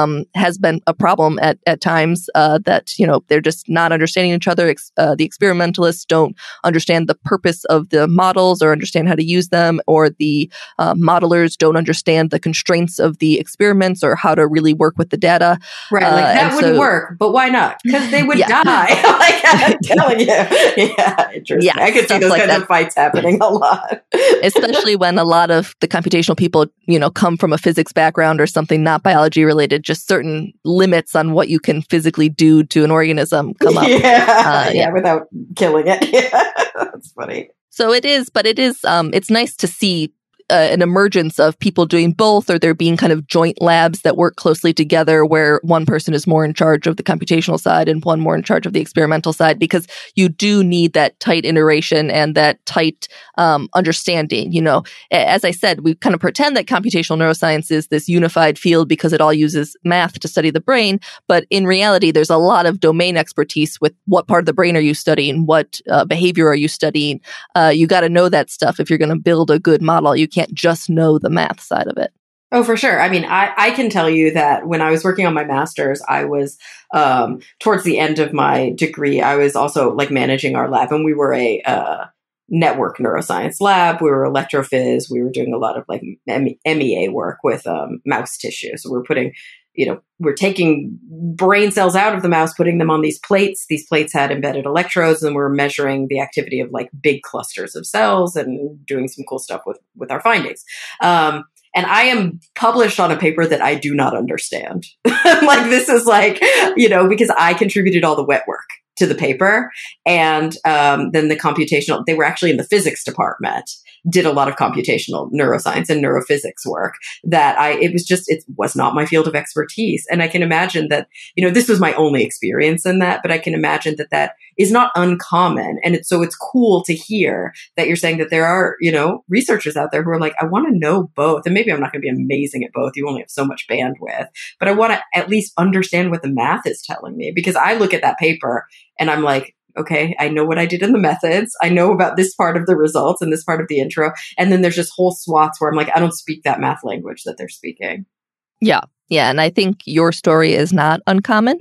has been a problem at times that, they're just not understanding each other. The experimentalists don't understand the purpose of the models or understand how to use them, or the modelers don't understand the constraints of the experiments or how to really work with the data. Right. Like that wouldn't work, but why not? Because they would die. Like I'm telling you. Yeah. Interesting. Yeah, I could see those kinds of fights happening a lot. Especially when a lot of the computational people, come from a physics background or something not biology related, just certain limits on what you can physically do to an organism come up. Yeah, without killing it. Yeah, that's funny. So it is, but it's nice to see an emergence of people doing both, or there being kind of joint labs that work closely together where one person is more in charge of the computational side and one more in charge of the experimental side, because you do need that tight iteration and that tight understanding. As I said, we kind of pretend that computational neuroscience is this unified field because it all uses math to study the brain. But in reality, there's a lot of domain expertise with what part of the brain are you studying, what behavior are you studying. You got to know that stuff if you're going to build a good model. You can't just know the math side of it. Oh, for sure. I mean, I can tell you that when I was working on my master's, I was towards the end of my degree, I was also like managing our lab, and we were a network neuroscience lab. We were electrophys. We were doing a lot of like MEA work with mouse tissue. So we're putting, we're taking brain cells out of the mouse, putting them on these plates. These plates had embedded electrodes, and we're measuring the activity of like big clusters of cells and doing some cool stuff with our findings. And I am published on a paper that I do not understand. Like this is like, because I contributed all the wet work to the paper. And then the computational, they were actually in the physics department, did a lot of computational neuroscience and neurophysics work that it was not my field of expertise. And I can imagine that, this was my only experience in that, but I can imagine that is not uncommon. And it's cool to hear that you're saying that there are, researchers out there who are like, I want to know both. And maybe I'm not going to be amazing at both. You only have so much bandwidth, but I want to at least understand what the math is telling me, because I look at that paper and I'm like, okay, I know what I did in the methods. I know about this part of the results and this part of the intro. And then there's just whole swaths where I'm like, I don't speak that math language that they're speaking. Yeah. Yeah. And I think your story is not uncommon,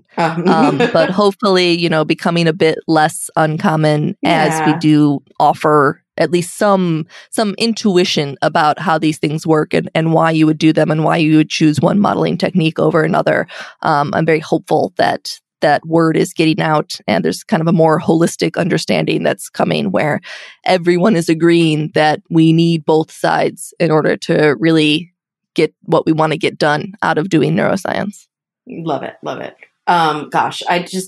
but hopefully, becoming a bit less uncommon as we do offer at least some intuition about how these things work and why you would do them and why you would choose one modeling technique over another. I'm very hopeful that word is getting out and there's kind of a more holistic understanding that's coming where everyone is agreeing that we need both sides in order to really get what we want to get done out of doing neuroscience. Love it. Love it. Gosh,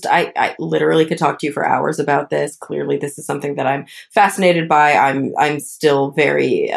I literally could talk to you for hours about this. Clearly, this is something that I'm fascinated by. I'm still very,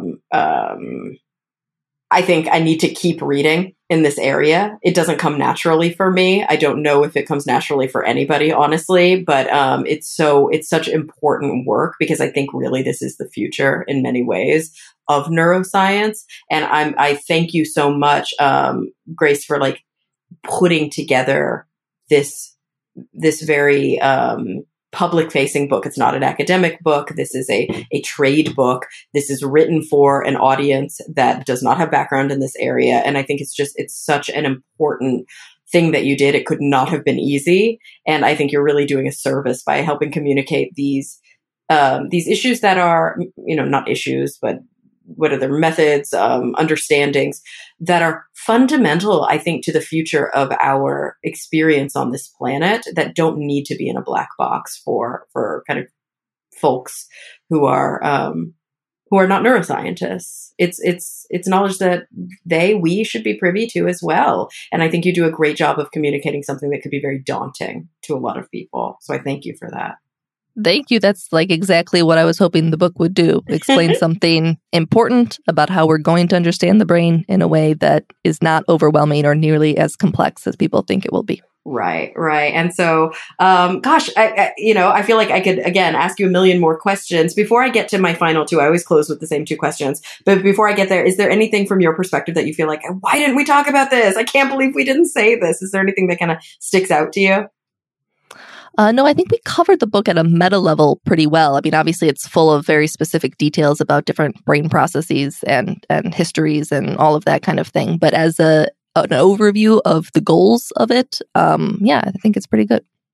I think I need to keep reading in this area. It doesn't come naturally for me. I don't know if it comes naturally for anybody, honestly, but it's such important work because I think really this is the future in many ways of neuroscience. And I thank you so much, Grace, for like putting together this very public facing book. It's not an academic book. This is a trade book. This is written for an audience that does not have background in this area. And I think it's such an important thing that you did. It could not have been easy. And I think you're really doing a service by helping communicate these issues that are, not issues, but what are their methods, understandings that are fundamental, I think, to the future of our experience on this planet that don't need to be in a black box for kind of folks who are not neuroscientists. It's knowledge that we should be privy to as well. And I think you do a great job of communicating something that could be very daunting to a lot of people. So I thank you for that. Thank you. That's like exactly what I was hoping the book would do. Explain something important about how we're going to understand the brain in a way that is not overwhelming or nearly as complex as people think it will be. Right. And so, gosh, I feel like I could, again, ask you a million more questions. Before I get to my final two, I always close with the same two questions. But before I get there, is there anything from your perspective that you feel like, why didn't we talk about this? I can't believe we didn't say this. Is there anything that kind of sticks out to you? No, I think we covered the book at a meta level pretty well. I mean, obviously, it's full of very specific details about different brain processes and histories and all of that kind of thing. But as an overview of the goals of it, I think it's pretty good.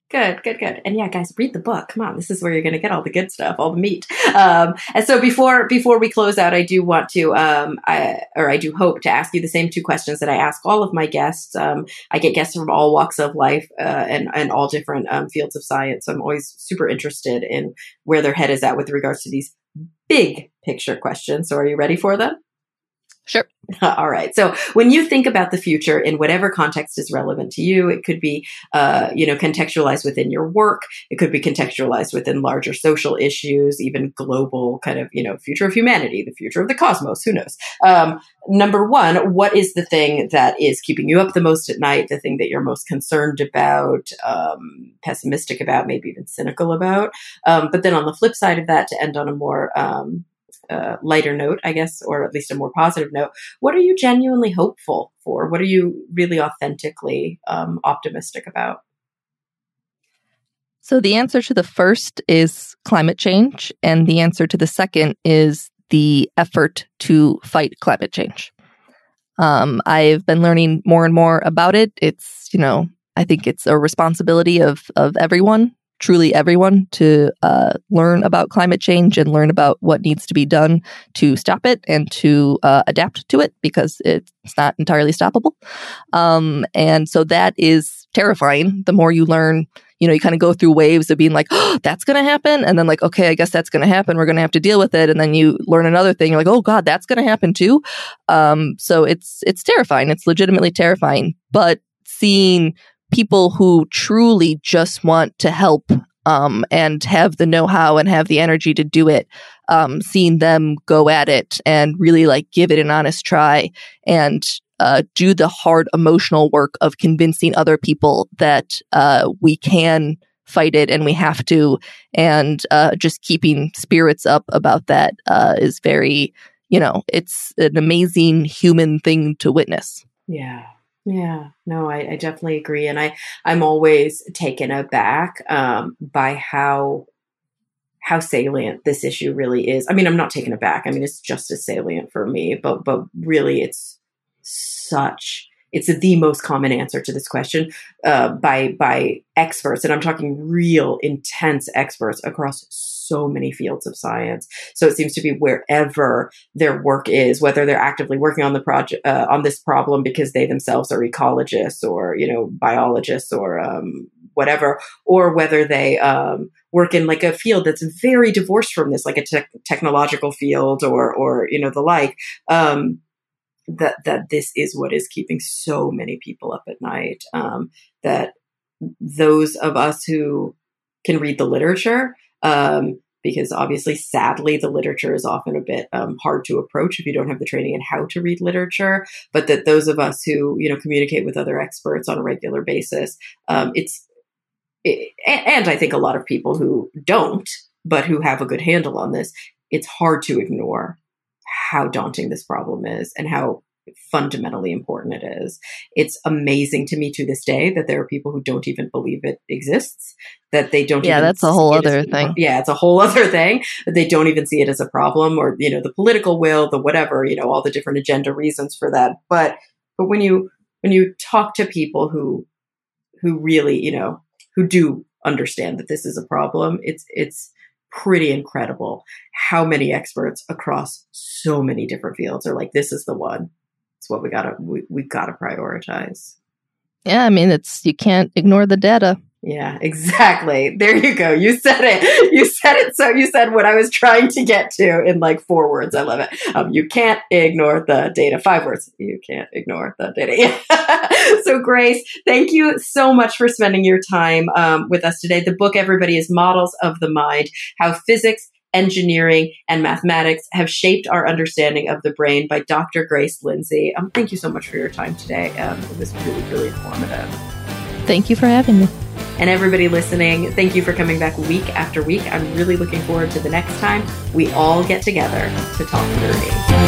Good. And yeah, guys, read the book. Come on, this is where you're going to get all the good stuff, all the meat. And so before we close out, I do want to, I do hope to ask you the same two questions that I ask all of my guests. I get guests from all walks of life and all different fields of science. So I'm always super interested in where their head is at with regards to these big picture questions. So are you ready for them? Sure. All right. So when you think about the future in whatever context is relevant to you, it could be, contextualized within your work. It could be contextualized within larger social issues, even global kind of, future of humanity, the future of the cosmos. Who knows? Number one, what is the thing that is keeping you up the most at night? The thing that you're most concerned about, pessimistic about, maybe even cynical about. But then on the flip side of that, to end on a more, lighter note, I guess, or at least a more positive note, what are you genuinely hopeful for? What are you really authentically optimistic about? So the answer to the first is climate change, and the answer to the second is the effort to fight climate change. I've been learning more and more about it. It's, I think it's a responsibility of everyone, truly everyone, to learn about climate change and learn about what needs to be done to stop it and to adapt to it, because it's not entirely stoppable. And so that is terrifying. The more you learn, you kind of go through waves of being like, oh, that's going to happen. And then like, okay, I guess that's going to happen. We're going to have to deal with it. And then you learn another thing. You're like, oh God, that's going to happen too. So it's terrifying. It's legitimately terrifying. But seeing people who truly just want to help and have the know-how and have the energy to do it, seeing them go at it and really like give it an honest try and do the hard emotional work of convincing other people that we can fight it and we have to, and just keeping spirits up about that is very, it's an amazing human thing to witness. Yeah. Yeah, no, I definitely agree. And I'm always taken aback by how salient this issue really is. I mean, I'm not taken aback. I mean, it's just as salient for me, but really it's the most common answer to this question by experts. And I'm talking real intense experts across so many fields of science. So it seems to be wherever their work is, whether they're actively working on the project, on this problem because they themselves are ecologists or, biologists or whatever, or whether they work in like a field that's very divorced from this, like a technological field or the like, that this is what is keeping so many people up at night. That those of us who can read the literature, because obviously, sadly, the literature is often a bit hard to approach if you don't have the training in how to read literature. But that those of us who communicate with other experts on a regular basis, and I think a lot of people who don't, but who have a good handle on this, it's hard to ignore how daunting this problem is and how fundamentally important it is. It's amazing to me to this day that there are people who don't even believe it exists, that they don't. Yeah, that's a whole other thing. Yeah, it's a whole other thing. That they don't even see it as a problem, or the political will, the whatever, all the different agenda reasons for that. But when you talk to people who really who do understand that this is a problem, it's pretty incredible how many experts across so many different fields are like, this is the one. It's what we've got to prioritize. Yeah, I mean, you can't ignore the data. Yeah, exactly. There you go. You said it. So you said what I was trying to get to in like 4 words. I love it. You can't ignore the data. 5 words. You can't ignore the data. So Grace, thank you so much for spending your time with us today. The book, everybody, is Models of the Mind: How Physics, Engineering, and Mathematics Have Shaped Our Understanding of the Brain, by Dr. Grace Lindsay. Thank you so much for your time today. It was really, really informative. Thank you for having me. And everybody listening, thank you for coming back week after week. I'm really looking forward to the next time we all get together to talk nerdy.